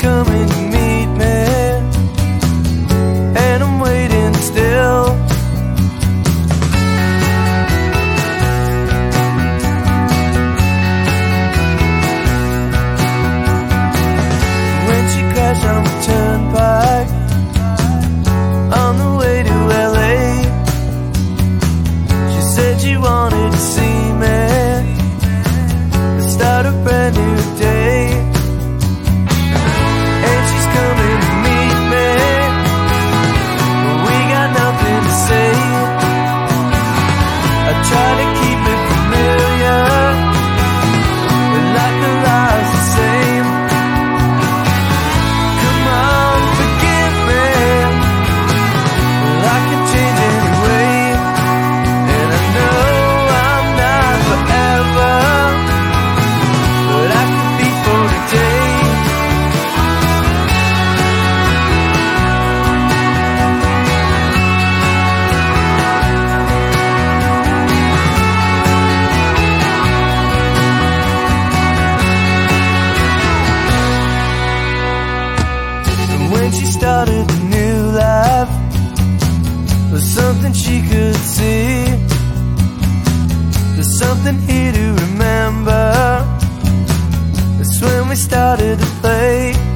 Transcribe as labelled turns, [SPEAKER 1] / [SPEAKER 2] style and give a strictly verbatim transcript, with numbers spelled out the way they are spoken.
[SPEAKER 1] coming to meet me, and I'm waiting still. When she crashed on the turnpike on the way to L A, she said she wanted to see me, start a brand new day. And she's coming to meet me, but we got nothing to say. I try to keep it familiar, but like the lies the same. Come on, forgive me, well I can change anyway. And I know I'm not forever, but I could be for today. And when she started a new life, there's something she could see. There's something here to remember. That's when we started to play.